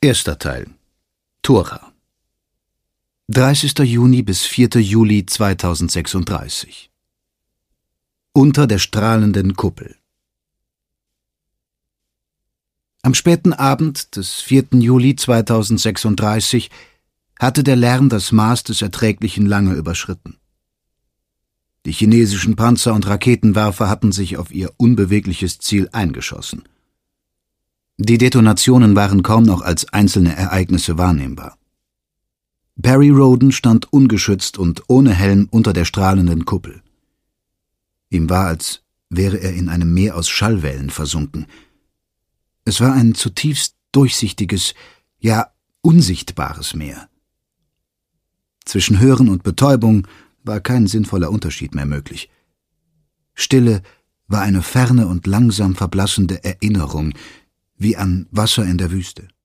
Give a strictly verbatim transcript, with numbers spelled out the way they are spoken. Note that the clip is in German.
Erster Teil. Tora. dreißigster Juni bis vierter Juli zweitausendsechsunddreißig. Unter der strahlenden Kuppel. Am späten Abend des vierten Juli zweitausendsechsunddreißig hatte der Lärm das Maß des Erträglichen lange überschritten. Die chinesischen Panzer und Raketenwerfer hatten sich auf ihr unbewegliches Ziel eingeschossen. Die Detonationen waren kaum noch als einzelne Ereignisse wahrnehmbar. Perry Rhodan stand ungeschützt und ohne Helm unter der strahlenden Kuppel. Ihm war, als wäre er in einem Meer aus Schallwellen versunken. Es war ein zutiefst durchsichtiges, ja unsichtbares Meer. Zwischen Hören und Betäubung war kein sinnvoller Unterschied mehr möglich. Stille war eine ferne und langsam verblassende Erinnerung, wie an Wasser in der Wüste.